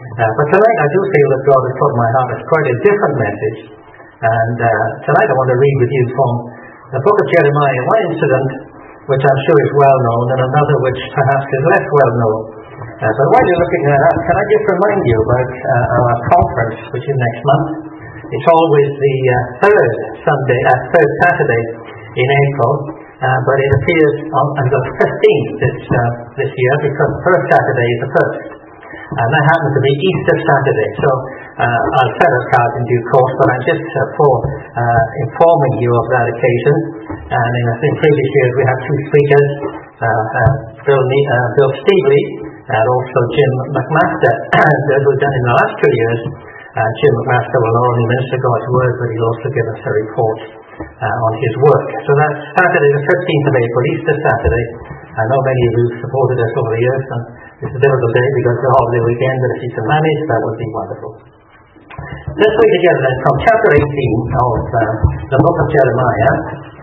But tonight I do feel that God has put in my heart it's quite a different message. And tonight I want to read with you from the book of Jeremiah, one incident which I'm sure is well known and another which perhaps is less well known. But while you're looking at that, can I just remind you about our conference, which is next month? It's always the third Saturday in April, but it appears on the 15th this year because the first Saturday is the first. And that happens to be Easter Saturday. So I'll send a card in due course, but I'm just informing you of that occasion. And in previous years we had two speakers, Bill Steveley and also Jim McMaster. As we've done in the last 2 years, Jim McMaster will not only minister God's word, but he'll also give us a report on his work. So that's Saturday the 15th of April, Easter Saturday. I know many of you have supported us over the years, and it's a difficult day because it's a holiday weekend, but if you can manage, that would be wonderful. Let's read together then from chapter 18 of the book of Jeremiah.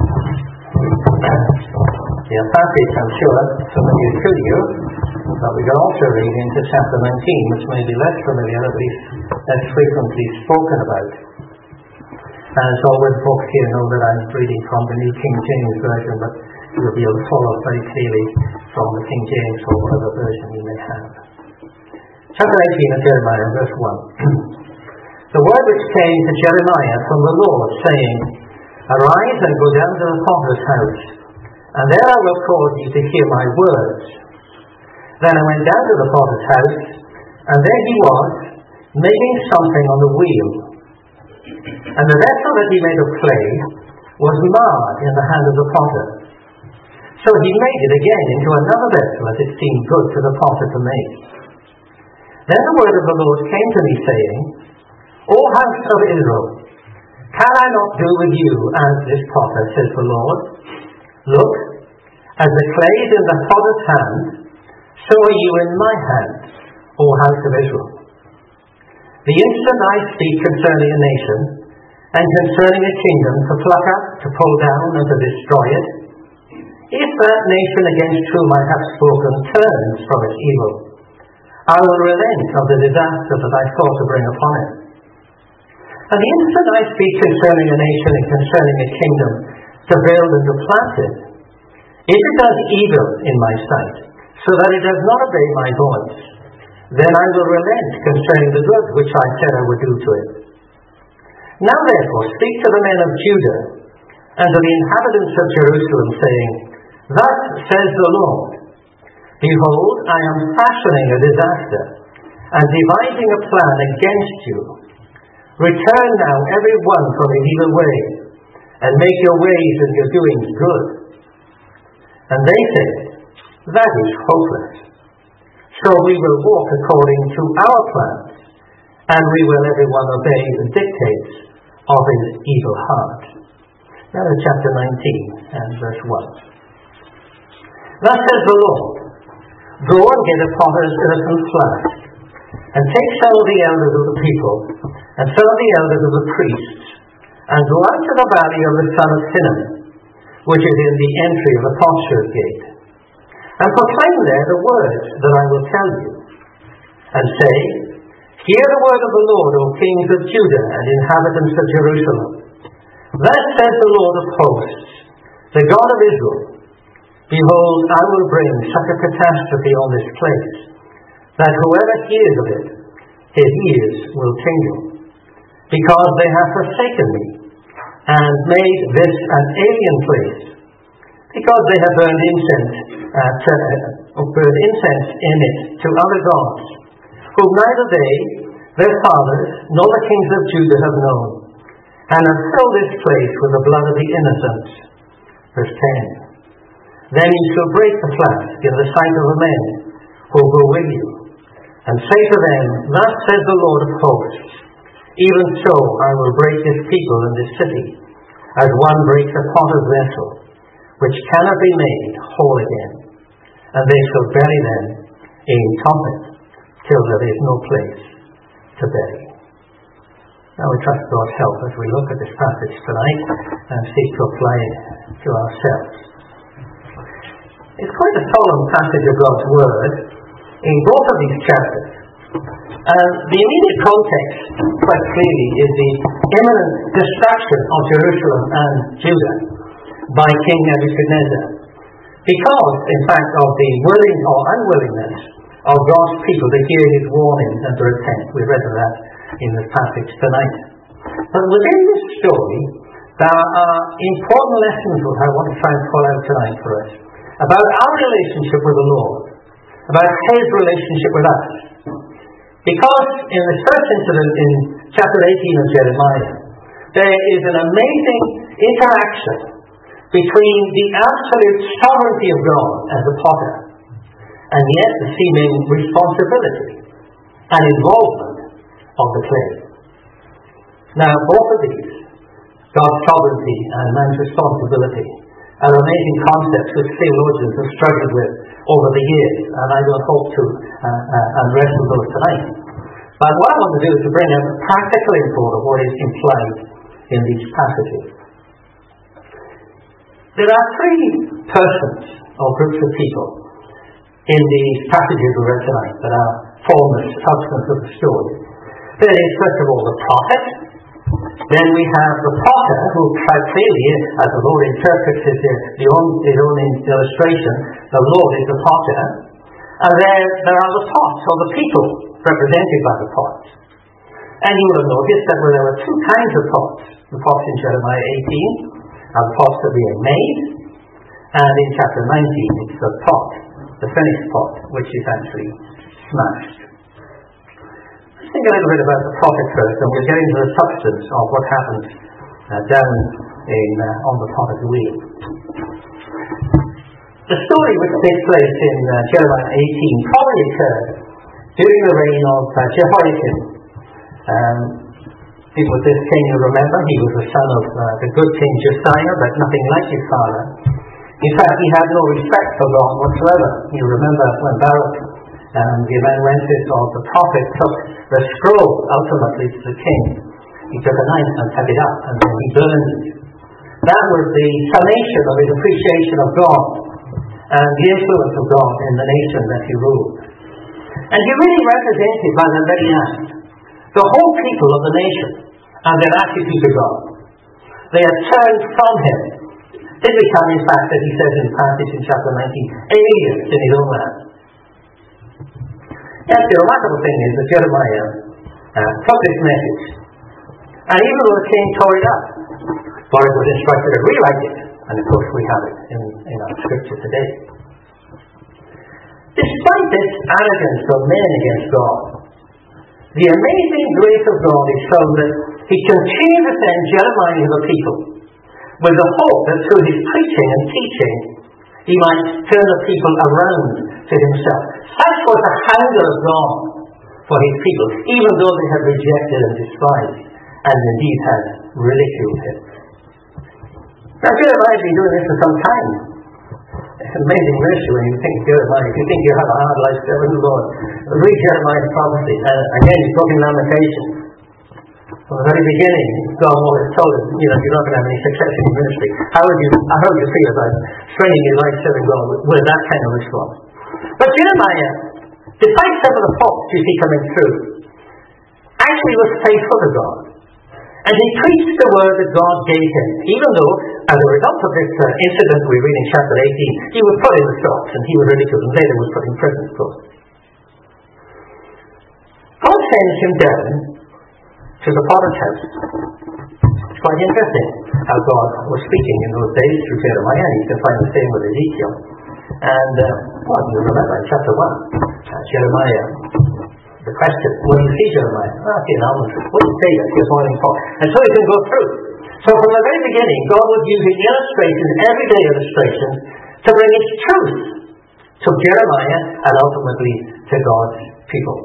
The passage, I'm sure, familiar to you, but we can also read into chapter 19, which may be less familiar, at least less frequently spoken about. As always, folks here know that I'm reading from the New King James Version, but you'll be able to follow very clearly from the King James or whatever version you may have. Chapter 18 of Jeremiah, verse 1. The word which came to Jeremiah from the Lord, saying, Arise and go down to the potter's house, and there I will cause you to hear my words. Then I went down to the potter's house, and there he was, making something on the wheel. And the vessel that he made of clay was marred in the hand of the potter. So he made it again into another vessel as it seemed good to the potter to make. Then the word of the Lord came to me, saying, O house of Israel, can I not do with you as this potter, says the Lord? Look, as the clay is in the potter's hand, so are you in my hand, O house of Israel. The instant I speak concerning a nation, and concerning a kingdom to pluck up, to pull down, and to destroy it, if that nation against whom I have spoken turns from its evil, I will relent of the disaster that I thought to bring upon it. And the instant I speak concerning a nation and concerning a kingdom to build and to plant it, if it does evil in my sight, so that it does not obey my voice, then I will relent concerning the good which I said I would do to it. Now therefore speak to the men of Judah and to the inhabitants of Jerusalem, saying, Thus says the Lord, Behold, I am fashioning a disaster, and devising a plan against you. Return now every one from his evil way, and make your ways and your doings good. And they said, That is hopeless. So we will walk according to our plans, and we will every one obey the dictates of his evil heart. Now in chapter 19 and verse 1. Thus says the Lord, Go and get a potter's earthen flask, and take some of the elders of the people, and some of the elders of the priests, and go out to the valley of the son of Hinnom, which is in the entry of the potsherd gate, and proclaim there the words that I will tell you, and say, Hear the word of the Lord, O kings of Judah and inhabitants of Jerusalem. Thus says the Lord of hosts, the God of Israel, Behold, I will bring such a catastrophe on this place, that whoever hears of it, his ears will tingle, because they have forsaken me, and made this an alien place, because they have burned incense in it to other gods, whom neither they, their fathers, nor the kings of Judah have known, and have filled this place with the blood of the innocents. Verse 10. Then you shall break the flask in the sight of the men who go with you, and say to them, Thus says the Lord of hosts, Even so I will break this people and this city, as one breaks a potter's vessel, which cannot be made whole again. And they shall bury them in Tophet, till there is no place to bury. Now we trust God's help as we look at this passage tonight and seek to apply it to ourselves. It's quite a solemn passage of God's Word in both of these chapters. The immediate context, quite clearly, is the imminent destruction of Jerusalem and Judah by King Nebuchadnezzar. Because, in fact, of the willing or unwillingness of God's people to hear his warnings and to repent. We read of that in this passage tonight. But within this story, there are important lessons that I want to try and pull out tonight for us about our relationship with the Lord, about his relationship with us. Because in the first incident in chapter 18 of Jeremiah, there is an amazing interaction between the absolute sovereignty of God as a potter and yet the seeming responsibility and involvement of the clay. Now, both of these, God's sovereignty and man's responsibility, are amazing concepts which theologians have struggled with over the years, and I don't hope to address those tonight. But what I want to do is to bring out the practical import of what is implied in these passages. There are three persons or groups of people in these passages we read tonight that are form the substance of the story. There is, first of all, the prophet. Then we have the potter, who quite clearly, as the Lord interprets his own illustration, the Lord is the potter. And there are the pots, or the people, represented by the pots. And you will have noticed that there were two kinds of pots. The pots in Jeremiah 18 are the pots that we have made, and in chapter 19 it's the pot, the finished pot, which is actually smashed. Let's think a little bit about the prophet first, and we'll get into the substance of what happens down on the potter's wheel. The story which takes place in Jeremiah 18 probably occurred during the reign of Jehoiakim. It was this king, you remember, he was the son of the good king Josiah, but nothing like his father. In fact, he had no respect for God whatsoever. You remember when Baruch, the amanuensis of the prophet, took the scroll ultimately to the king. He took a knife and cut it up, and then he burned it. That was the summation of his appreciation of God and the influence of God in the nation that he ruled. And he really represented by that very act the whole people of the nation and their attitude to God. They had turned from him. They become, in fact, as he says in the passage in chapter 19, aliens in his own land. Yes, the remarkable thing is that Jeremiah took this message, and even though the king tore it up, Baruch was instructed to rewrite it, and of course we have it in our scripture today. Despite this arrogance of men against God, the amazing grace of God is shown that he continued to send Jeremiah to the people with the hope that through his preaching and teaching he might turn the people around to himself. Such was the hunger of God for his people, even though they had rejected and despised and indeed had ridiculed him. Now Jeremiah has been doing this for some time. It's an amazing ratio when you think Jeremiah. If you think you have a hard life serving the Lord, read Jeremiah's prophecy. Again, he's talking Lamentations. From the very beginning, God always told him, you're not going to have any success in your ministry. How would you feel about spending your life serving God with that kind of response? But Jeremiah, despite some of the faults you see coming through, actually was faithful to God. And he preached the word that God gave him, even though, as a result of this incident we read in chapter 18, he was put in the stocks and he was ridiculed and later was put in prison, of course. God sends him down to the potter's house. It's quite interesting how God was speaking in those days through Jeremiah, and you can find the same with Ezekiel. And, you remember in chapter 1, Jeremiah, the question, what do you see, Jeremiah? Okay, now what do you say? That's your morning call. And so he can go through. So from the very beginning, God was using illustrations, everyday illustrations, to bring its truth to Jeremiah and ultimately to God's people.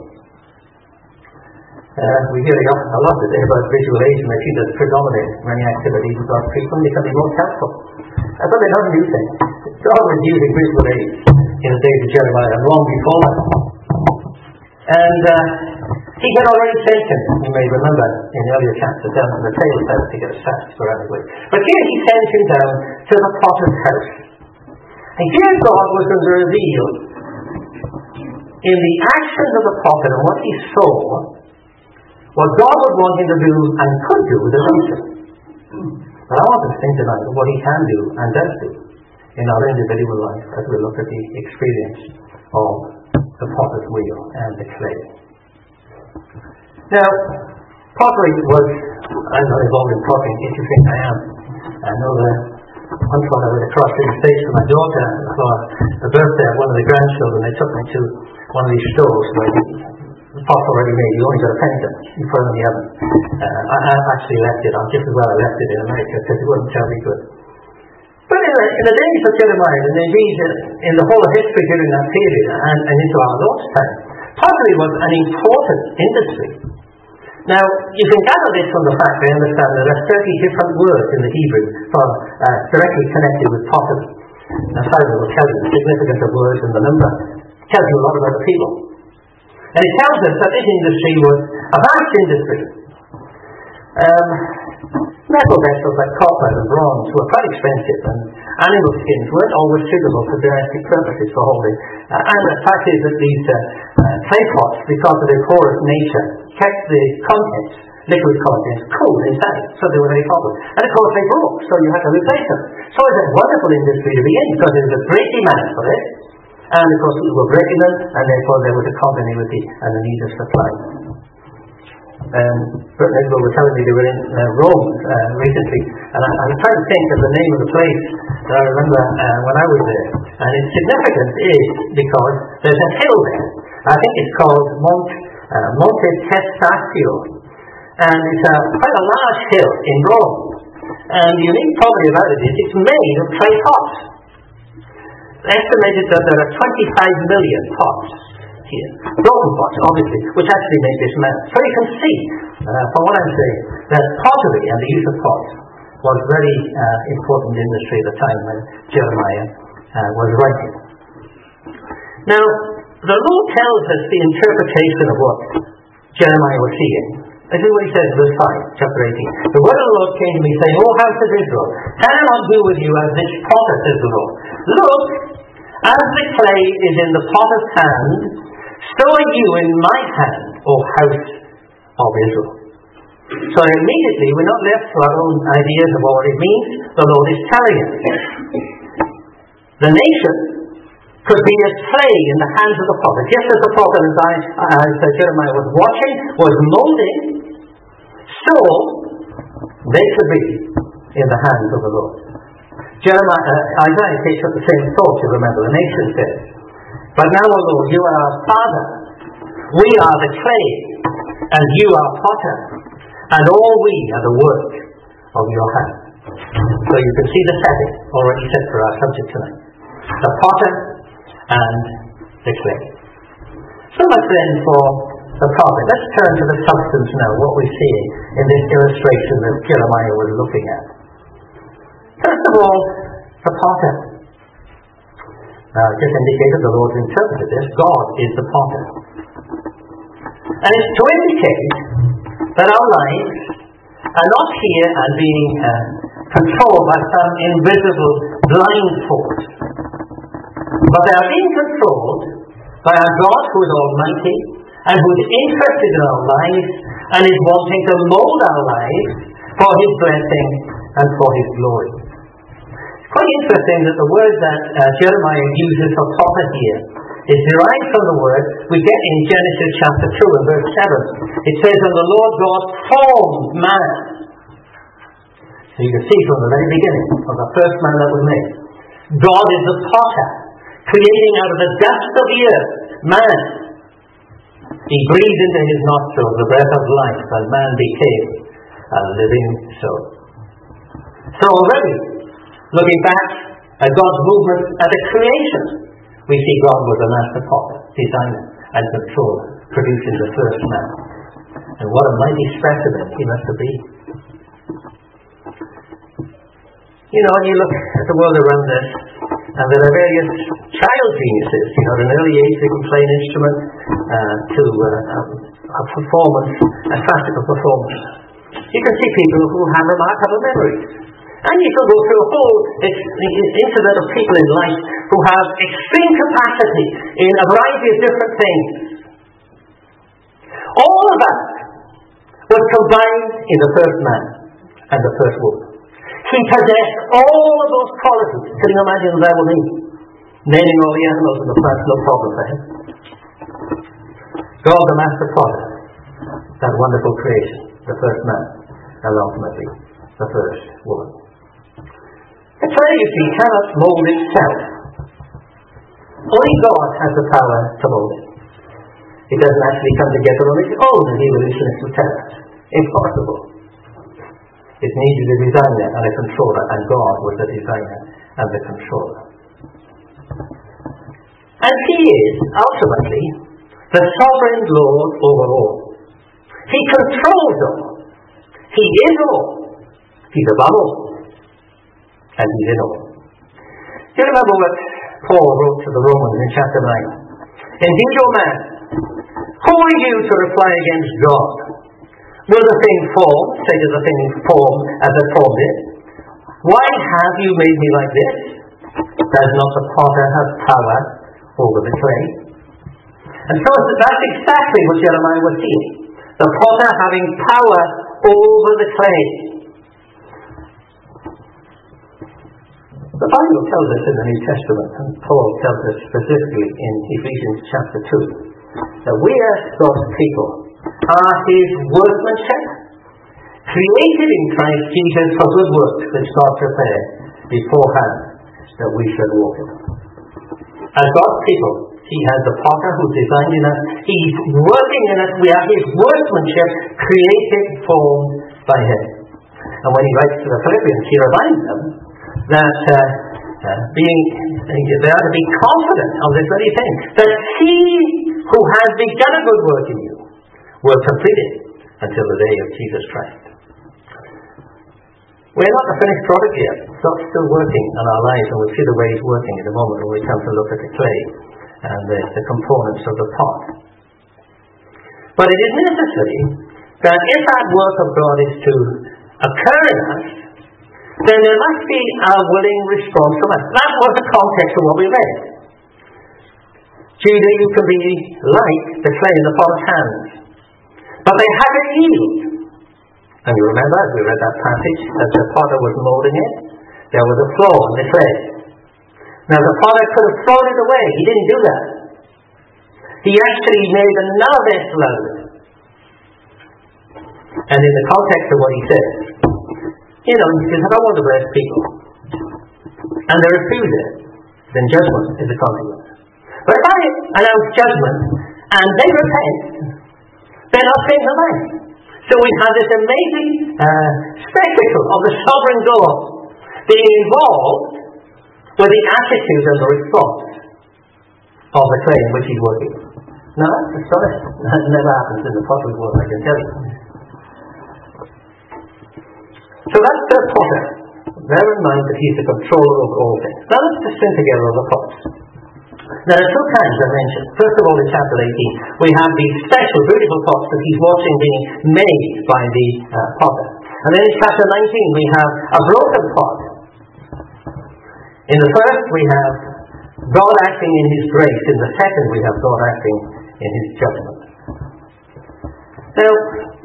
We hear a lot today about visual age, and I see that predominate many activities of God's people, and they can be most helpful. But they're not a new thing. God was using visual aids in the days of Jeremiah and long before that. And he had already sent him, you may remember in the earlier chapter, down to the tail house to get a sack sporadically. But here he sent him down to the potter's house. And here God was going to reveal in the actions of the prophet and what he saw, what God would want him to do and could do with the nation. But I want to think tonight of what he can do and does do in our individual life as we look at the experience of the potter's wheel and the clay. Now, pottery was, I'm not involved in pottery, if you think I am. I know that once when I went across the States with my daughter for the birthday of one of the grandchildren, they took me to one of these stores where the pot's already made. You only got a penny to you put it in the oven. I actually left it. I'm just as well I left it in America because it wasn't terribly good. But in the days of Jeremiah, and indeed in the whole of history during that period and into our Lord's time, pottery was an important industry. Now, you can gather this from the fact, I understand, that there are 30 different words in the Hebrew for directly connected with pottery. Now, Simon will tell you the significance of words and the number. It tells you a lot about the people. And it tells us that this industry was a vast industry. Metal vessels like copper and bronze were quite expensive, and animal skins weren't always suitable for domestic purposes for holding. And the fact is that these clay pots, because of their porous nature, kept the contents, liquid contents, cool inside, so they were very problem. And of course they broke, so you had to replace them. So it's a wonderful industry to be in, because there was a great demand for it, and of course people were breaking them, and therefore there was a continuity and a need of supply. Britain Israel were telling me they were in Rome recently, and I was trying to think of the name of the place that I remember when I was there. And its significance is because there's a hill there. I think it's called Monte Testaccio, and it's quite a large hill in Rome. And the unique property about it is it's made of clay pots. Estimated that there are 25 million pots here, broken pots, obviously, which actually make this map. So you can see, from what I'm saying, that pottery and the use of pots was a very important industry at the time when Jeremiah was writing. Now, the Lord tells us the interpretation of what Jeremiah was seeing. This is what he says in verse 5, chapter 18. The word of the Lord came to me, saying, O house of Israel, can I not do with you as this potter, says the Lord? Look, as the clay is in the potter's hand, so are you in my hand, O house of Israel. So immediately we're not left to our own ideas of what it means. The Lord is telling us. The nation could be as clay in the hands of the potter, just as the potter, as Jeremiah was watching, was molding, so they could be in the hands of the Lord. Isaiah takes up the same thought, you remember. The nation says, but now, O Lord, you are our Father. We are the clay, and you are potter, and all we are the work of your hand. So you can see the setting already set for our subject tonight. The potter and the clay. So much then for the prophet. Let's turn to the substance now, what we see in this illustration that Jeremiah was looking at. First of all, the potter. Just indicated the Lord interpreted this. God is the potter. And it's to indicate that our lives are not here and being controlled by some invisible blind force, but they are being controlled by our God who is almighty and who is interested in our lives and is wanting to mold our lives for his blessing and for his glory. Quite interesting that the word that Jeremiah uses for potter here is derived from the word we get in Genesis chapter 2 and verse 7. It says, and the Lord God formed man. So you can see from the very beginning of the first man that was made. God is the potter, creating out of the dust of the earth man. He breathed into his nostrils the breath of life, and man became a living soul. So already, looking back at God's movement at the creation, we see God was a master potter, designer, and controller, producing the first man. And what a mighty specimen he must have been. You know, when you look at the world around us, and there are various child geniuses, you know, at an early age they can play an instrument to a performance, a classical performance. You can see people who have remarkable memories. And you can go through a whole incident of people in life who have extreme capacity in a variety of different things. All of that was combined in the first man and the first woman. He possessed all of those qualities. Can you imagine that with me? Naming all the animals in the plants, no problem for him. God, the master potter, that wonderful creation, the first man, and ultimately the first woman. The clay, you see, cannot mold itself. Only God has the power to mold it. It doesn't actually come together on its own, as evolutionists will tell us. Impossible. It needed a designer and a controller, and God was the designer and the controller. And He is, ultimately, the sovereign Lord over all. He controls all. He is all. He's above all. And He's in all. Do you remember what Paul wrote to the Romans in chapter 9? Indeed, O man, who are you to reply against God? Will the thing form, say to the thing form as it formed it? Why have you made me like this? Does not the potter have power over the clay? And so that's exactly what Jeremiah was seeing. The potter having power over the clay. The Bible tells us in the New Testament, and Paul tells us specifically in Ephesians chapter 2, that we as God's people are His workmanship, created in Christ Jesus for good works which God prepared beforehand that we should walk in. As God's people, He has the potter who's designed in us. He's working in us. We are His workmanship, created, formed by Him. And when He writes to the Philippians, He reminds them that they are to be confident of this very thing, that He who has begun a good work in you will complete it until the day of Jesus Christ. We're not the finished product yet. God's still working on our lives, and we'll see the way He's working in a moment when we come to look at the clay and the components of the pot. But it is necessary that if that work of God is to occur in us, then there must be a willing response from us. That was the context of what we read. Judah, you can be like the clay in the potter's hands. But they had to yield. And you remember, as we read that passage, as the potter was moulding it, there was a flaw in the clay. Now the potter could have thrown it away. He didn't do that. He actually made another vessel out of it. And in the context of what he said, he says, I don't want to bless people. And they refuse it. Then judgment is the consequence. But if I announce judgment and they repent, then I'll save their life. So we have this amazing spectacle of the sovereign God being involved with the attitude and the response of the clay in which He's working. Now that's astonishing. That never happens in the potter's world, I can tell you. So that's the potter. Bear in mind that He's the controller of all things. Now let's just think together of the pots. There are two kinds I mentioned. First of all, in chapter 18, we have these special, beautiful pots that He's watching being made by the potter. And then in chapter 19, we have a broken pot. In the first, we have God acting in His grace. In the second, we have God acting in His judgment. Now,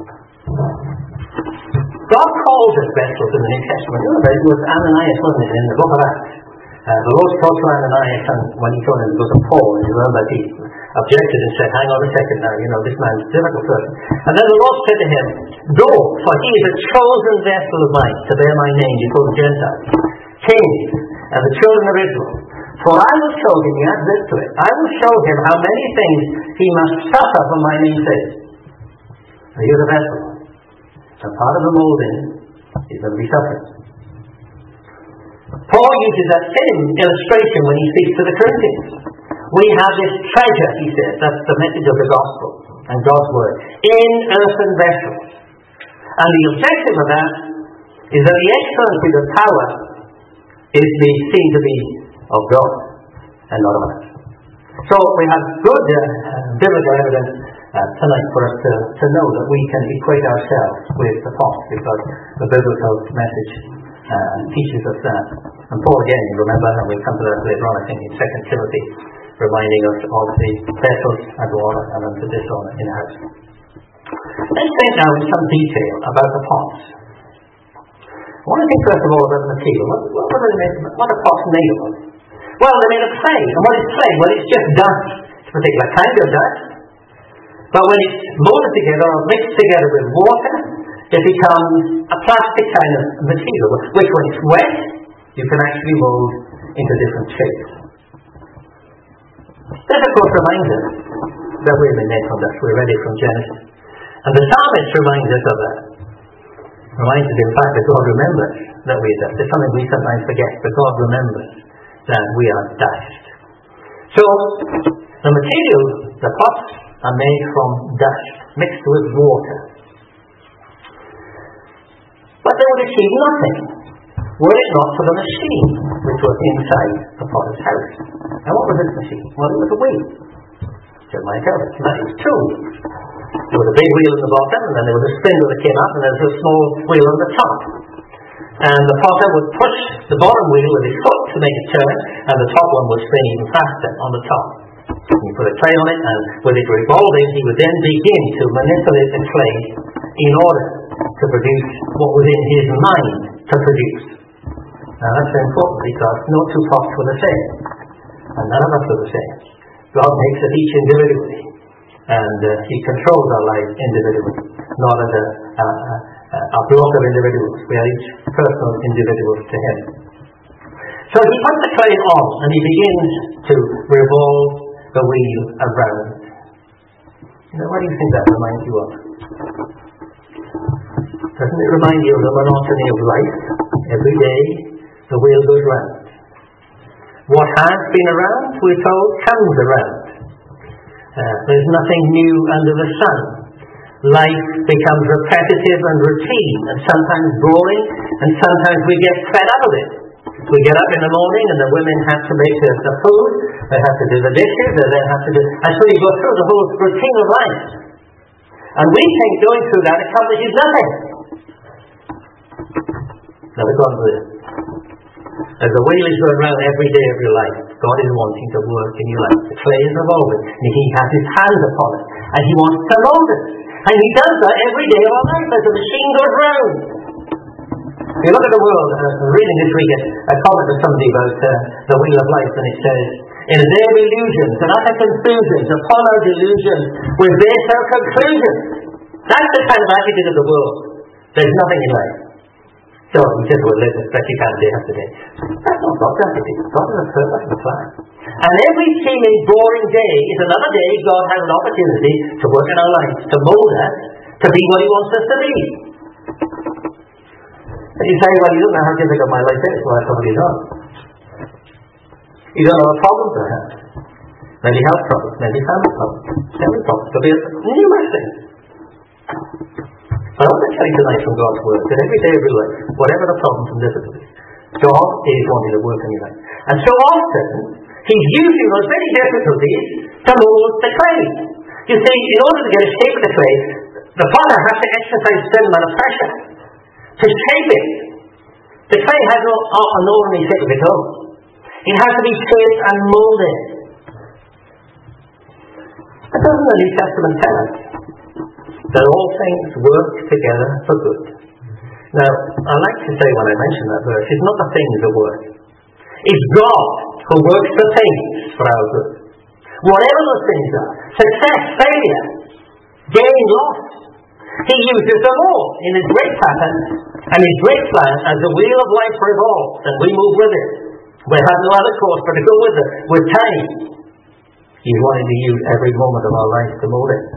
God calls us vessels in the New Testament. It was Ananias, wasn't it, in the book of Acts? The Lord spoke to Ananias, and when He told him to go to Paul, and you remember he objected and said, hang on a second now, this man's a difficult person. And then the Lord said to him, go, for he is a chosen vessel of mine to bear my name before the Gentiles, kings, and the children of Israel. For I will show him, he adds this to it, I will show him how many things he must suffer for my name's sake. Now you're the vessel. And part of the moulding is going to be suffering. Paul uses that same illustration when he speaks to the Corinthians. We have this treasure, he says, that's the message of the gospel and God's word, in earthen vessels. And the objective of that is that the excellency of power is seen to be of God and not of us. So we have good biblical evidence tonight for us to know that we can equate ourselves with the pot, because the biblical message teaches us that. And Paul again, you remember, and we'll come to that later on, I think, in 2 Timothy, reminding us of the vessels and water and unto dishonour in the house. Let's think now in some detail about the pots. I want to think first of all about the material. What are pots made of? Well, they're made of clay. And what is clay? Well, it's just dust. It's a particular kind of dust. But when it's molded together or mixed together with water, it becomes a plastic kind of material, which when it's wet, you can actually mold into different shapes. This, of course, reminds us that we're made from dust. We're ready from Genesis. And the psalmist reminds us of that. Reminds us, in fact, that God remembers that we're dust. It's something we sometimes forget, but God remembers that we are dust. So, the material, the pots, are made from dust, mixed with water. But they would achieve nothing were it not for the machine which was inside the potter's house. And what was this machine? Well, it was a wheel. Jeremiah tells us. That is two wheels. There was a big wheel in the bottom, and then there was a spindle that came up, and there was a small wheel on the top. And the potter would push the bottom wheel with his foot to make it turn, and the top one would spin even faster on the top. He put a clay on it, and with it revolving, he would then begin to manipulate the clay in order to produce what was in his mind to produce. Now that's very important, because no two pots were the same, and none of us are the same. God makes us each individually, and He controls our lives individually, not as a block of individuals. We are each personal individuals to Him. So He puts the clay on, and He begins to revolve the wheel around. Now, what do you think that reminds you of? Doesn't it remind you of the monotony of life? Every day, the wheel goes round. What has been around, we're told, comes around. There's nothing new under the sun. Life becomes repetitive and routine, and sometimes boring, and sometimes we get fed up of it. We get up in the morning, and the women have to make the food, they have to do the dishes, and they have to do... And so you go through the whole routine of life. And we think going through that accomplishes nothing. Now, God will. As the wheel is going round every day of your life, God is wanting to work in your life. The clay is revolving, and He has His hands upon it, and He wants to mold it. And He does that every day of our life as the machine goes round. If you look at the world, reading this week a comment of somebody about the wheel of life, and it says, in a day of illusions and utter confusions, upon our delusions, we base our conclusions. That's the kind of attitude of the world. There's nothing in life. So we just will live as best you can day after day. That's not God's attitude. God has a purpose and a plan. And every seeming boring day is another day God has an opportunity to work in our lives, to mold us, to be what He wants us to be. And you say, well, you don't know how difficult my life is. Well, that's what you don't. You don't know what problems I have. Maybe health problems, maybe family problems, family problems. There'll be numerous things. But I want to tell you tonight from God's Word that every day of your life, whatever the problems and difficulties, God is wanting to work in your life. And so often, He's using those very difficulties to mold the clay. You see, in order to get a shape of the clay, the potter has to exercise a certain amount of pressure to shape it. The clay has no ordinary shape of its own. It has to be shaped and molded. But doesn't the New Testament tell us that all things work together for good? Now, I like to say when I mention that verse, it's not the things that work. It's God who works the things for our good. Whatever those things are, success, failure, gain, loss, He uses them all in His great pattern and His great plan as the wheel of life revolves, and we move with it. We have no other course but to go with it, with time. He's wanting to use every moment of our life to mold it.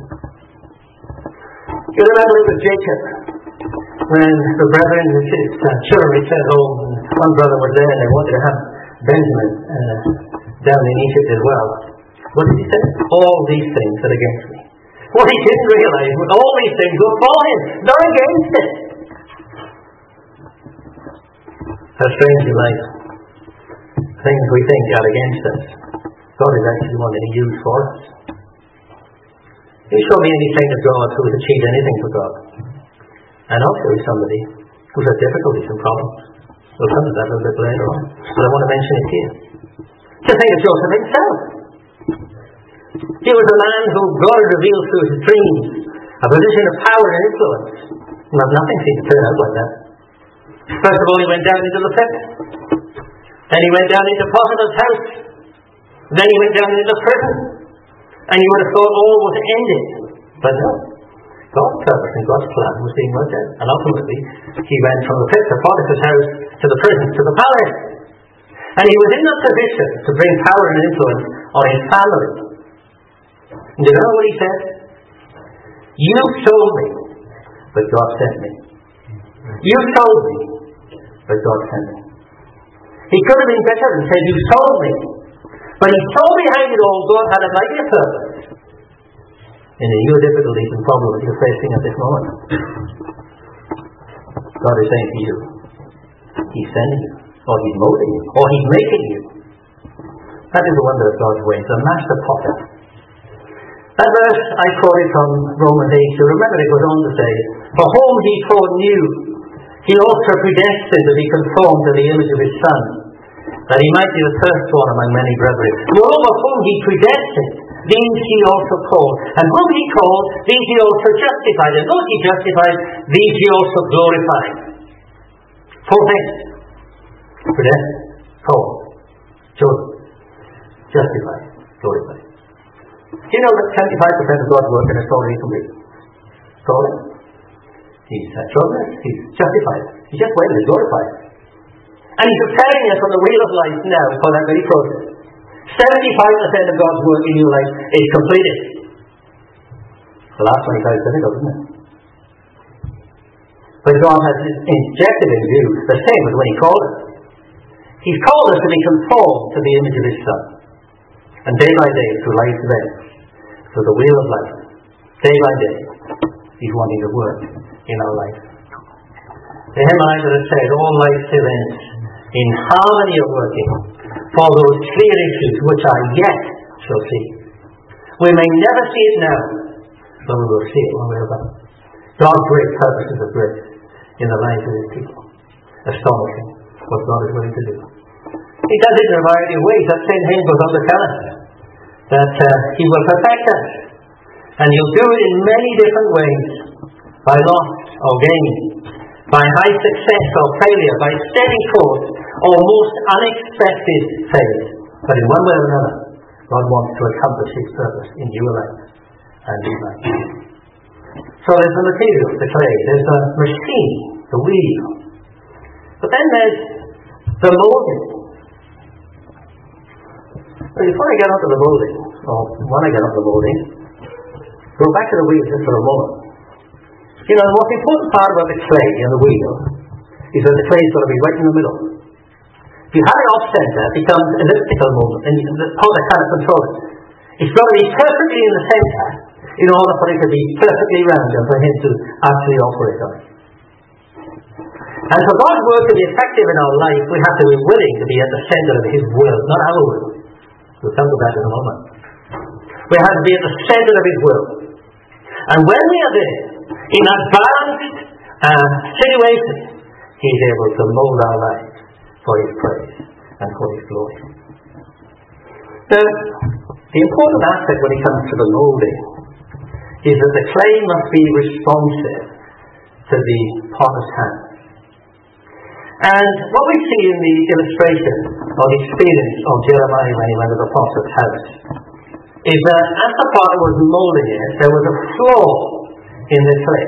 You remember it was Jacob, when the brethren and his children returned home, and one brother was there and they wanted to have Benjamin down in Egypt as well. What did he say? All these things are against me. What he didn't realize was all these things were for him, not against it. How strange in life. Things we think are against us, God is actually wanting to use for us. You show me any saint of God who has achieved anything for God, and also somebody who's had difficulties and problems. We'll come to that a little bit later on, but I want to mention it here. Just think of Joseph himself. He was a man who God had revealed through his dreams a position of power and influence. But nothing seemed to turn out like that. First of all, he went down into the pit. Then he went down into Potiphar's house. Then he went down into prison. And you would have thought all was ended. But no. God's purpose and God's plan was being worked out. And ultimately, he went from the pit to Potiphar's house to the prison to the palace. And he was in that position to bring power and influence on his family. And you know what he said? You told me, but God sent me. You told me, but God sent me. He could have been better and said, you told me. But he saw behind it all God had a mightier purpose in your difficulties and problems you're facing at this moment. God is saying to you, he's sending you, or he's molding you, or he's making you. That is the wonder of God's ways, a master potter. That verse I quoted from Romans 8, you remember it goes on to say, for whom he foreknew, he also predestined to be conformed to the image of his Son, that he might be the firstborn among many brethren. Moreover, whom he predestined, these he also called. And whom he called, these he also justified. And those he justified, these he also glorified. Four things. Predestined, called, chosen, justified, glorified. Do you know that 75% of God's work is already complete? Calling. He's chosen us, he's justified. He's just waiting to glorify us. And he's preparing us on the wheel of life now for that very process. 75% of God's work in your life is completed. The last 25 is difficult, isn't it? But God has injected in you the same as when he called us. He's called us to be conformed to the image of his Son. And day by day, through life's events, through the wheel of life, day by day, he's wanting to work in our life. The hymn I that has said, all life's events in harmony of working for those clear issues which I yet shall see. We may never see it now, but we will see it when we're about. God's great purposes of grace in the lives of his people. Astonishing what God is willing to do. He does it in a variety of ways. That same hymn goes on to tell us that he will perfect us. And he'll do it in many different ways. By loss or gain, by high success or failure, by steady course or most unexpected failure. But in one way or another, God wants to accomplish his purpose in your life and in mine. So there's the material, the clay, there's the machine, the wheel. But then there's the molding. But before I get onto the molding, or when I get onto the molding, go back to the wheel just for a moment. You know, the most important part about the clay and the wheel is that the clay is going to be right in the middle. If you have it off center, it becomes an elliptical movement, and the potter can't control it. It's got to be perfectly in the center in order for it to be perfectly round and for him to actually operate on it. And for God's work to be effective in our life, we have to be willing to be at the center of his will, not our will. We'll come to that in a moment. We have to be at the center of his will. And when we are there, in that balanced situation, he is able to mold our lives for his praise and for his glory. Now, the important aspect when it comes to the molding is that the clay must be responsive to the potter's hand. And what we see in the illustration or the experience of Jeremiah when he went to the potter's house is that as the potter was molding it, there was a flaw in the clay.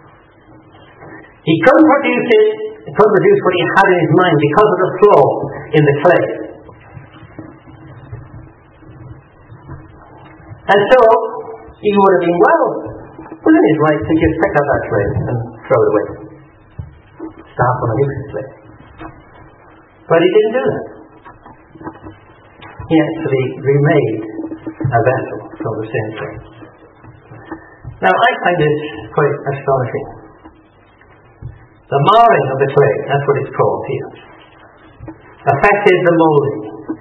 He couldn't produce it, he couldn't produce what he had in his mind because of the flaw in the clay. And so, he would have been well within his right to just pick up that clay and throw it away. Start on a new clay. But he didn't do that. He actually remade a vessel from the same clay. Now, I find this quite astonishing. The marring of the clay, that's what it's called here, affected the molding.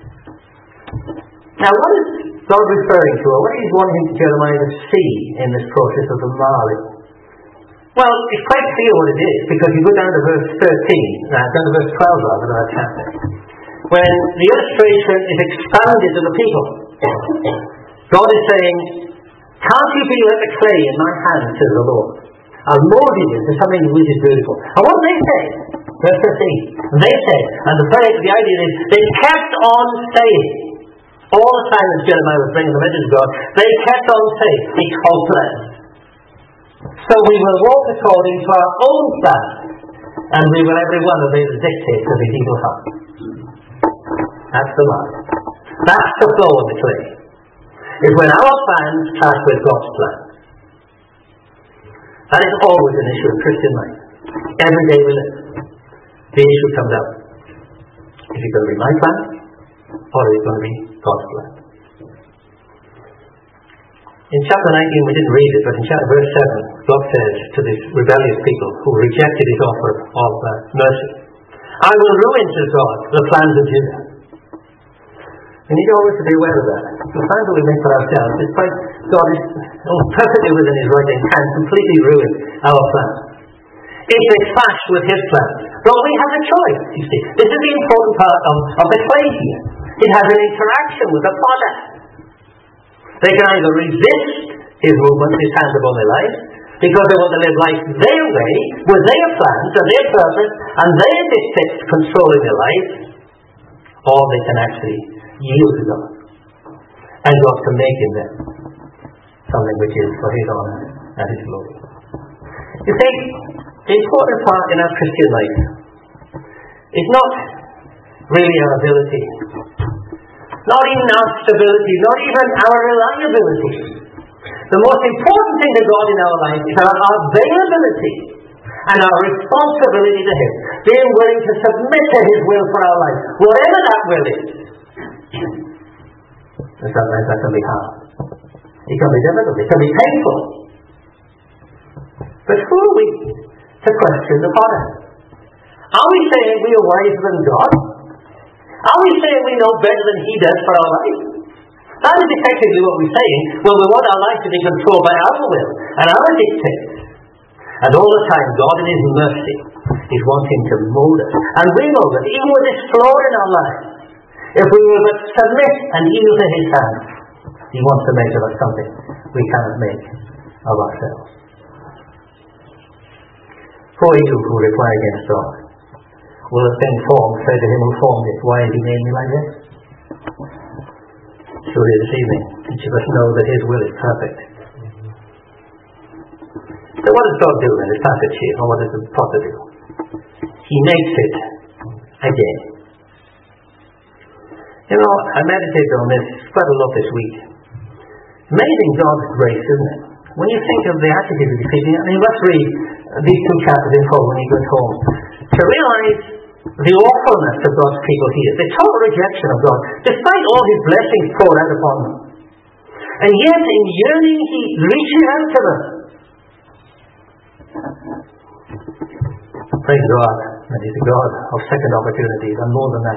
Now, what is God referring to, or what is he wanting Jeremiah to see in this process of the marring? Well, it's quite clear what it is, because you go down to verse 13, down to verse 12 rather, of our chapter, when the illustration is expounded to the people. God is saying, can't you be like the clay in my hand, says the Lord? I'll mold you into something which is beautiful. And what they say, verse 15, they say, and the idea is, they kept on saying, all the time that Jeremiah was bringing the message of God, they kept on saying, it's hopeless. So we will walk according to our own plan, and we will every one obey the dictates of his evil heart. That's the lie. That's the flaw in the clay. Is when our plans clash with God's plan. That is always an issue in Christian life. Every day we live, the issue comes up. Is it going to be my plan, or is it going to be God's plan? In chapter 19, we didn't read it, but in chapter verse 7, God says to these rebellious people who rejected his offer of mercy, I will ruin, says God, the plans of Judah. We need always to be aware of that. The plans that we make for ourselves, despite God is perfectly within his right, can completely ruin our plans. If they clash with his plans, well, we have a choice, you see. This is the important part of the clay here. It has an interaction with the potter. They can either resist his movements, his hands upon their life, because they want to live life their way, with their plans and their purpose, and their dictates controlling their life, or they can actually yield to God, and God can make in them something which is for his honour and his glory. You see, the important part in our Christian life is not really our ability, not even our stability, not even our reliability. The most important thing to God in our life is our availability and our responsibility to him, being willing to submit to his will for our life, whatever that will is. And sometimes that can be hard. It can be difficult. It can be painful. But who are we to question the potter? Are we saying we are wiser than God? Are we saying we know better than he does for our life? That is effectively what we're saying when we want our life to be controlled by our will and our dictates. And all the time, God in his mercy is wanting to mold us. And we know that even with this flaw in our lives, if we will but submit and yield to his hand, he wants to make of us something we cannot make of ourselves. Who are you who reply against God? Will a thing formed say to him who formed it, why has he made me like this? Surely this evening, each of us know that his will is perfect. So what does God do in this passage here, or what does the prophet do? He makes it again. You know, I meditated on this quite a lot this week. Amazing God's grace, isn't it? When you think of the attitude of these people, I mean, let's read these two chapters in full when he goes home, to realise the awfulness of God's people here, the total rejection of God, despite all his blessings poured out upon them. And yet, in yearning, he reaches out to them. Praise God, that he's a God of second opportunities, and more than that.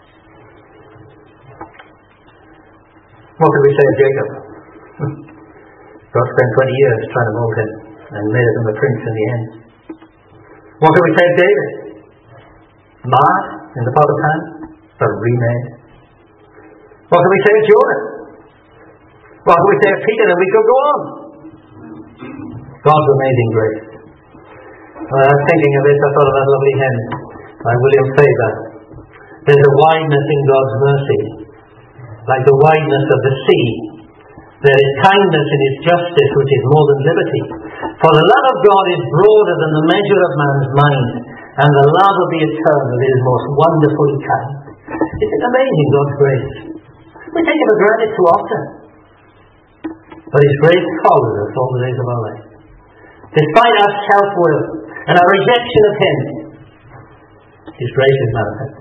What could we say of Jacob? God spent 20 years trying to mold him and made him a prince in the end. What could we say of David? Marred in the potter's hand, but remade. What could we say of Jonah? What could we say of Peter? And we could go on. God's amazing grace. When I was thinking of this, I thought of that lovely hymn by William Faber. There's a wideness in God's mercy, like the wideness of the sea. There is kindness in his justice, which is more than liberty. For the love of God is broader than the measure of man's mind, and the love of the eternal is most wonderfully kind. Isn't it amazing, God's grace? We take it for granted too often. But his grace follows us all the days of our life. Despite our self-will and our rejection of him, his grace is manifest.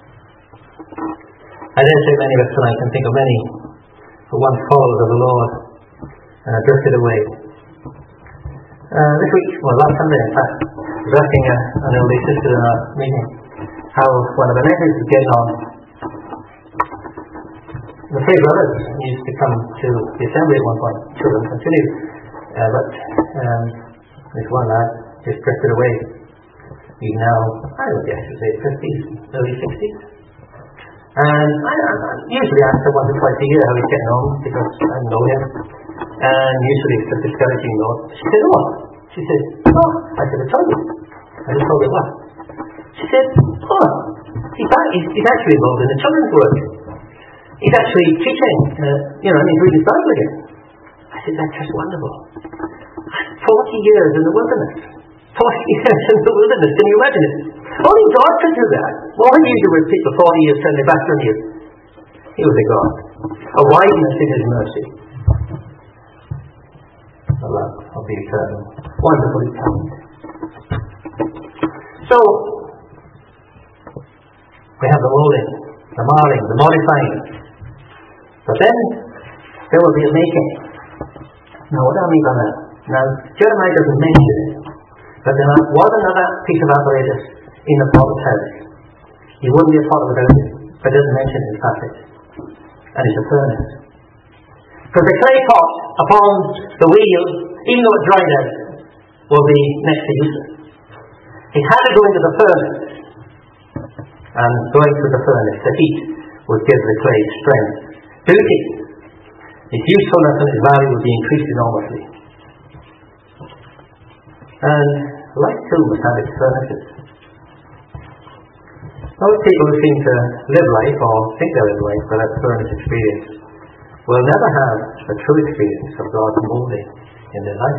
I dare say many of us tonight can think of many who once followers of the Lord and have drifted away. This week, last Sunday in fact, I was asking an elderly sister in our meeting how one of the neighbours was getting on. The three brothers used to come to the assembly at one point. Children continued, but This one lad just drifted away. He's now, I would guess, his 50s, early 60s. And I usually ask him once or twice a year how he's getting on, because I know him. And usually it's a discouraging note. She said, "Oh." She said, "Oh." I said, "I told you." I just told her what. She said, "Oh, he's actually involved in the children's work. He's actually teaching, and he's reading his Bible again." I said, "That's just wonderful. 40 years in the wilderness. 40 years in the wilderness. Can you imagine it? Only God could do that. What would you do with people 40 years turn their back on you?" He was a God. A wideness in his mercy. The love of the eternal. Wonderfully kind. So, we have the molding, the marring, the modifying. But then, there will be a making. Now, what do I mean by that? Now, Jeremiah doesn't mention it. But there was another piece of apparatus in the potter's house. He wouldn't be a potter without it. But it doesn't mention it in the passage. And it's a furnace. Because the clay pot upon the wheel, even though it dried out, will be next to useless. It had to go into the furnace. And going through the furnace, the heat would give the clay strength, beauty. Its usefulness and its value would be increased enormously. And life too must have its furnaces. Most people who seem to live life or think they live life without a furnace experience will never have a true experience of God's molding in their life.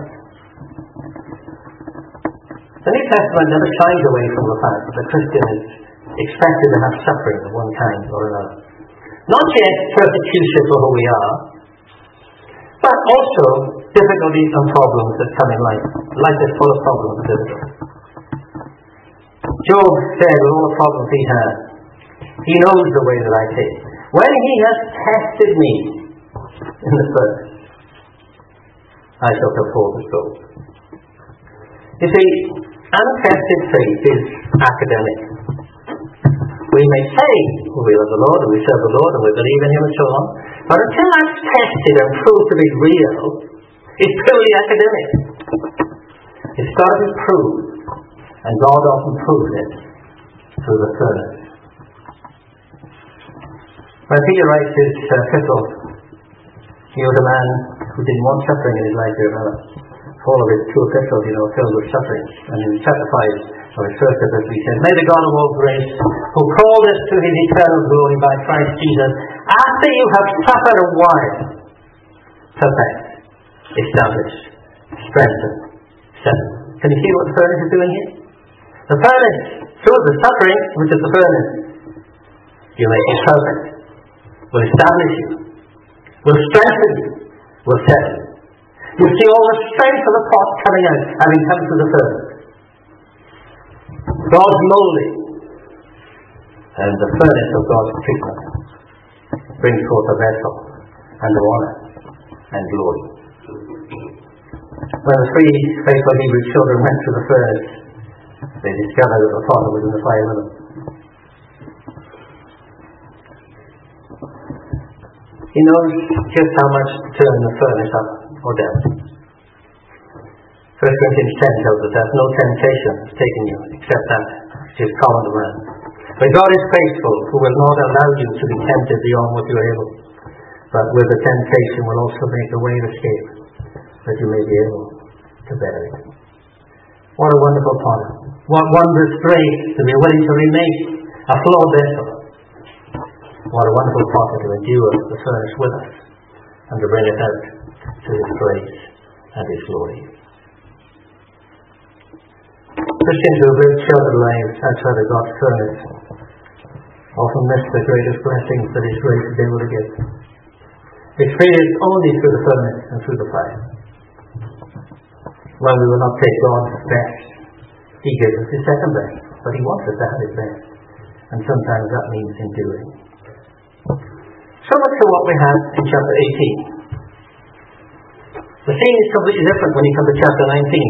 The New Testament never shies away from the fact that the Christian is expected to have suffering of one kind or another. Not just persecution for who we are, but also difficulties and problems that come in life. Life is full of problems and difficulties. Job said with all the problems he had, he knows the way that I take. When he has tested me in the furnace, I shall come forth as gold. You see, untested faith is academic. We may say we love the Lord and we serve the Lord and we believe in Him and so on, but until that's tested and proved to be real, it's purely academic. It's got to be proved, and God often proves it through the furnace. When Peter writes his epistle, he was a man who didn't want suffering in his life to develop. All of his two epistles, filled with suffering. And in chapter 5 of his first epistle, he said, "May the God of all grace, who called us to His eternal glory by Christ Jesus, after you have suffered a while, perfect, establish, strengthen, settle." Can you see what the furnace is doing here? The furnace, through the suffering, which is the furnace, you make it perfect, will establish you, will strengthen you, will settle you. You see all the strength of the pot coming out, having come through the furnace. God's molding and the furnace of God's treatment brings forth a vessel and honour and glory. When the three faithful Hebrew children went through the furnace, they discovered that the potter was in the fire with them. He knows just how much to turn the furnace up or down. 1 Corinthians 10 tells us that no temptation has taken you except that which is common to man. But God is faithful, who will not allow you to be tempted beyond what you are able, but with the temptation will also make a way of escape, that you may be able to bear it. What a wonderful potter. What wondrous grace to be willing to remake a flawed vessel. What a wonderful potter to endure the furnace with us and to bring it out to His praise and His glory. Christians who have lived sheltered lives outside of God's furnace often miss the greatest blessings that His grace is able to give. It's freed only through the furnace and through the fire. When we will not take God's best, He gives us His second best, but He wants us to have His best, and sometimes that means enduring. So much for what we have in chapter 18. The scene is completely different when you come to chapter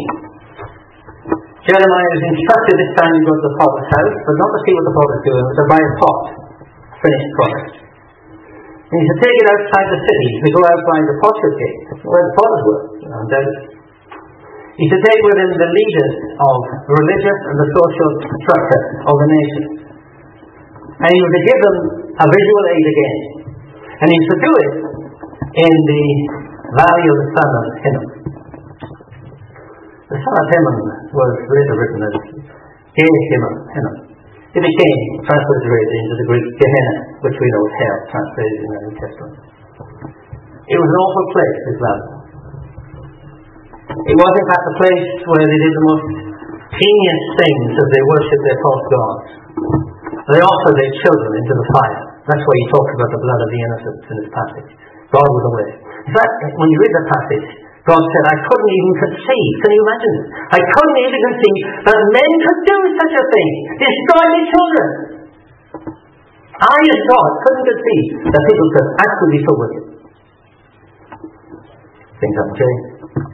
19. Jeremiah is instructed this time to go to the potter's house, but not to see what the potter's doing, but to buy a pot, finished product. And he's to take it outside the city, to go out by the potter's gate, where the potters were, undoubtedly. He's to take with him the leaders of the religious and the social structure of the nation. And he was to give them a visual aid again. And he was to do it in the valley of the son of Hinnom. The son of Hinnom was later written as Hinnom. It became transliterated into the Greek Gehenna, which we know as hell, translated in the New Testament. It was an awful place, this valley. It was in fact a place where they did the most heinous things as they worshipped their false gods. They offered their children into the fire. That's why he talks about the blood of the innocents in this passage. God was aware. In fact, when you read the passage, God said, I couldn't even conceive. Can you imagine it? I couldn't even conceive that men could do such a thing. Destroy their children. I, as God, couldn't conceive that people could actually be so wicked. Things haven't changed.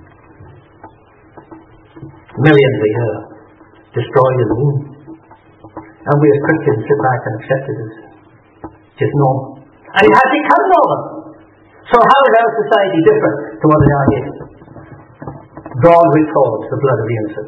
Millions a year destroyed in the womb. And we as Christians sit back and accept it as just normal. And it has become normal. So how is our society different to what they are here? God records the blood of the innocent.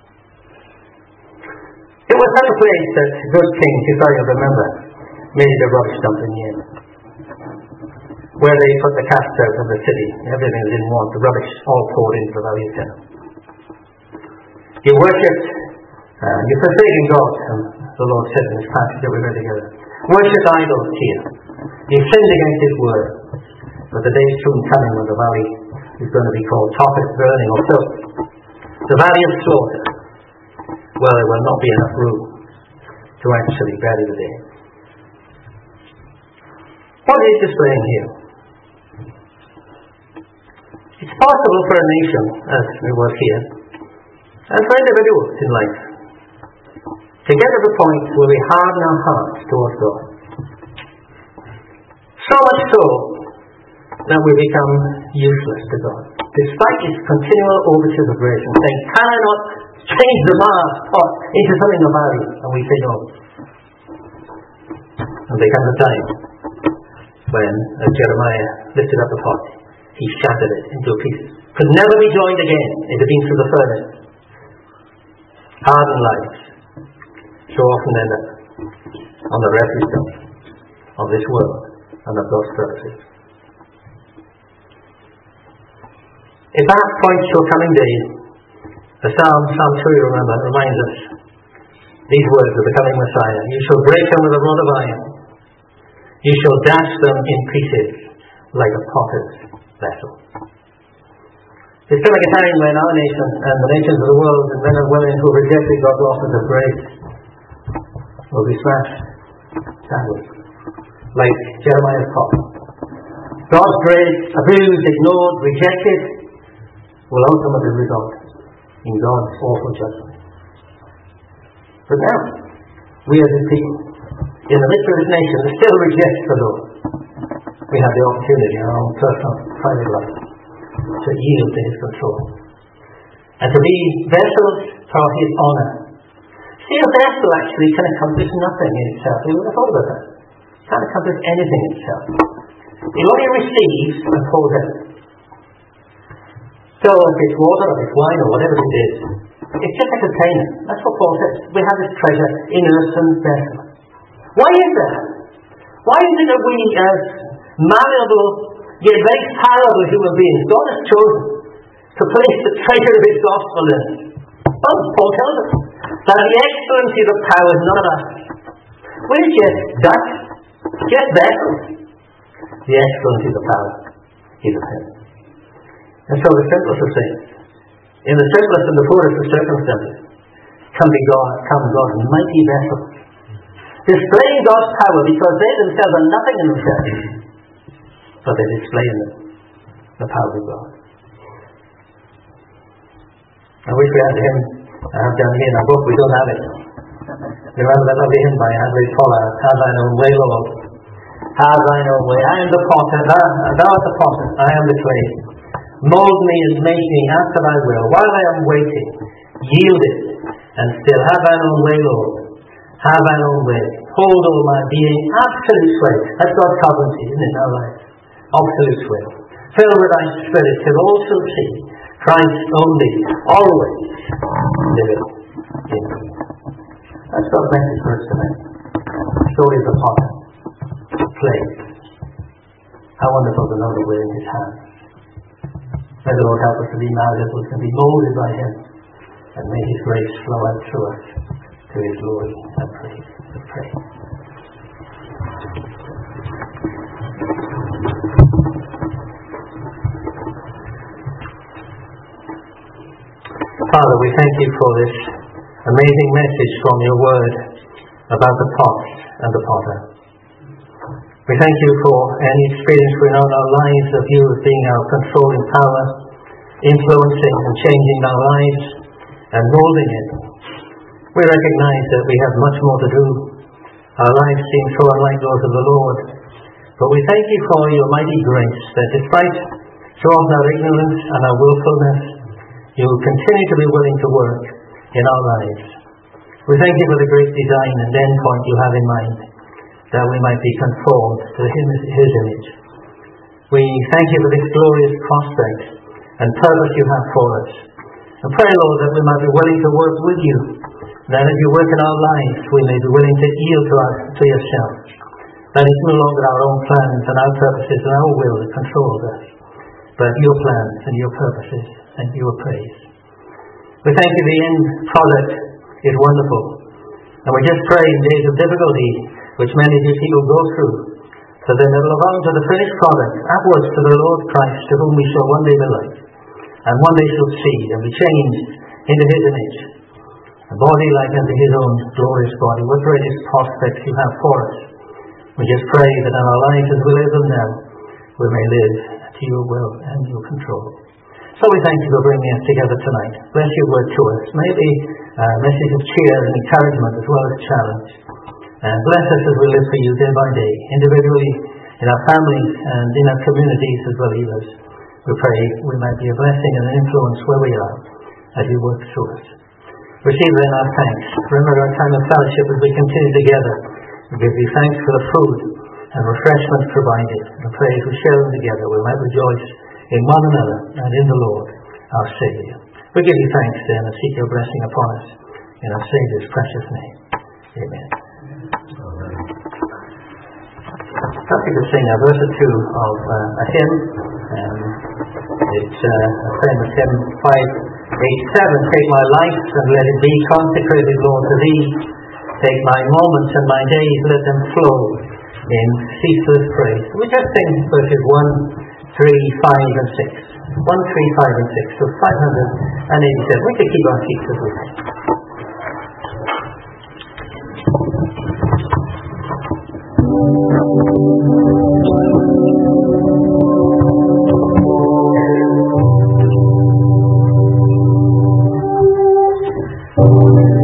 It was such a place that good King Josiah, remember, made a rubbish dump in the end, where they put the cast out of the city. Everything they didn't want, the rubbish, all poured into the valley of Hinnom. You worshipped, you're forsaking God, and the Lord said in this passage that we read together. Worship idols here. You sinned against His word. But the day is soon coming when the valley is going to be called Tophet, burning, or filth. The valley of slaughter. Well, there will not be enough room to actually bury the dead. What is displaying here? It's possible for a nation, as it was here, and for individuals in life, to get to the point where we harden our hearts towards God. So much so that we become useless to God, despite His continual overtures of grace and saying, can I not change the pot into something of value? And we say no. And there comes a time when, as Jeremiah lifted up the pot, he shattered it into pieces. Could never be joined again. It had been through the furnace. Hardened lives so often end up on the refuse dump of this world and of God's purposes. If that points to a coming day, the Psalm 2, you remember, reminds us these words of the coming Messiah. You shall break them with a rod of iron. You shall dash them in pieces like a potter's vessel. There's coming a time when our nation and the nations of the world and men and women who rejected God's offers of grace will be smashed, sadly, like Jeremiah's pot. God's grace, abused, ignored, rejected, will ultimately result in God's awful judgment. But now, we as His people, in the midst of His nation, still reject the Lord. We have the opportunity in our own personal, private life to yield to His control and to be vessels for His honour. See, a vessel actually can accomplish nothing in itself. You would have thought about that. It can't accomplish anything in itself. It only receives and pours out. So if it's water or if it's wine or whatever it is, it's just a container. That's what Paul says. We have this treasure in earthen vessels. Why is that? Why is it that we as malleable yet very fallible human beings, God has chosen to place the treasure of His gospel in? Well, Paul tells us that the excellency of the power is none of us. We're just dust, just vessels. The excellency of the power is of Him. And so the simplest of things, in the simplest and the poorest of circumstances, come God's mighty vessels, displaying God's power because they themselves are nothing in themselves, but they display in them the power of God. I wish we had him. I have down here in our book, we don't have it. You remember that lovely hymn by Andrew Pollard, Have Thine Own Way, Lord. Have Thine Own Way. I am the potter, thou art the potter, I am the clay. Mold me and make me after Thy will. While I am waiting, yield it, and still have Thine own way, Lord. Have Thine own way. Hold all my being, absolute sway. That's God's sovereignty, isn't it, in our life? Absolute sway. Fill with Thy Spirit till all shall see Christ only, always living in me. That's God's message for us tonight. Story of the potter, clay. How wonderful to know that we're in His hands. May the Lord help us to be malleable and be molded by Him, and may His grace flow out through us to His glory and praise. We pray. Father, we thank You for this amazing message from Your word about the pot and the potter. We thank You for any experience we know in our lives of You as being our controlling power, influencing and changing our lives and molding it. We recognize that we have much more to do. Our lives seem so unlike those of the Lord. But we thank You for Your mighty grace, that despite so often our ignorance and our willfulness, You continue to be willing to work in our lives. We thank You for the great design and end point You have in mind, that we might be conformed to His image. We thank You for this glorious prospect and purpose You have for us. And pray, Lord, that we might be willing to work with You, that as You work in our lives, we may be willing to yield to Yourself. That it's no longer our own plans and our purposes and our will that controls us, but Your plans and Your purposes and Your praise. We thank You the end product is wonderful. And we just pray in days of difficulty, which many of Your people go through, so that they will belong to the finished product, upwards to the Lord Christ, to whom we shall one day be like, and one day shall see and be changed into His image, a body like unto His own glorious body. What greatest prospects You have for us. We just pray that in our lives as we live them now, we may live to Your will and Your control. So we thank You for bringing us together tonight. Bless Your word to us. May it be a message of cheer and encouragement as well as challenge. And bless us as we live for You day by day, individually, in our families and in our communities as believers. We pray we might be a blessing and an influence where we are as You work through us. Receive then our thanks. Remember our time of fellowship as we continue together. We give You thanks for the food and refreshments provided. And pray as we share them together, we might rejoice in one another and in the Lord, our Saviour. We give You thanks then and seek Your blessing upon us in our Saviour's precious name. Amen. Perhaps we could sing verse or two of a hymn. It's a famous hymn 587. Take my life and let it be consecrated, Lord, to Thee. Take my moments and my days, let them flow in ceaseless praise. We just sing verses 1, 3, 5 and 6. 1, 3, 5 and 6. So 587. We can keep our seats as we sing. Amen.